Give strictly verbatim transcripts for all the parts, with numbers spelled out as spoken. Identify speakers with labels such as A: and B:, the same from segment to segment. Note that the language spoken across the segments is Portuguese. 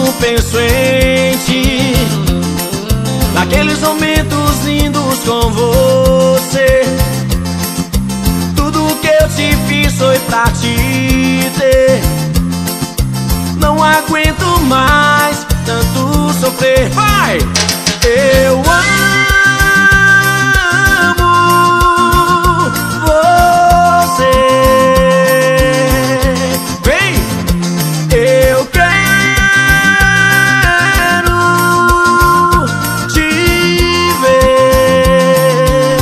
A: penso em ti, naqueles momentos lindos com você. Tudo que eu te fiz foi pra te ter. Não aguento mais tanto sofrer. Vai! Eu amo você. Vem! Eu quero te ver.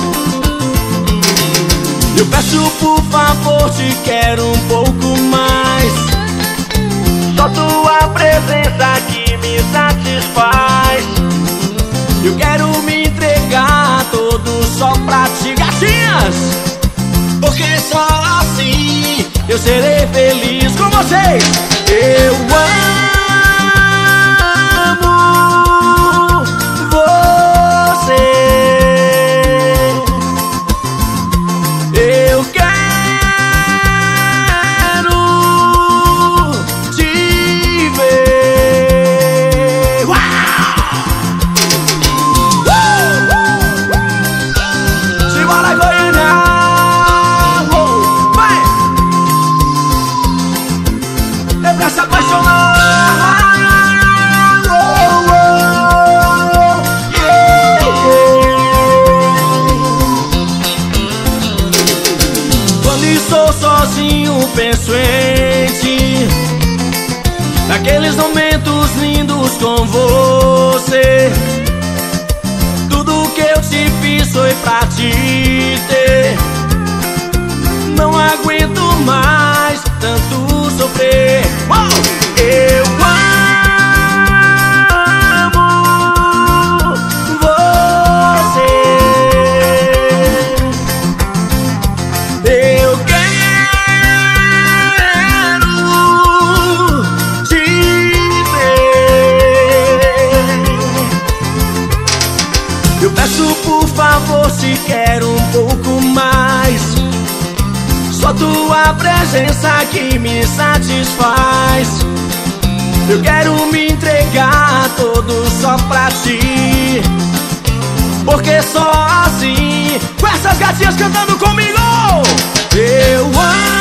A: Eu peço por favor, te quero um pouco mais. Só tua presença que me satisfaz. Eu quero me entregar todo só pra ti, gatinhas, porque só assim eu serei feliz com vocês. Eu amo você. Eu quero te ver. Uau! Simbora, Goiânia! Uou! Vai! É pra se apaixonar! Uou, uou! Yeah! Quando estou sozinho penso em ti, naqueles momentos lindos com você. Tudo que eu te fiz foi pra te ter. Não aguento mais tanto sofrer. Uou! Eu amo você. Eu quero te ver. Eu peço por favor, te quero um pouco mais. Só tua presença que me satisfaz. Eu quero me entregar todo só pra ti, porque só assim, com essas gatinhas cantando comigo, eu amo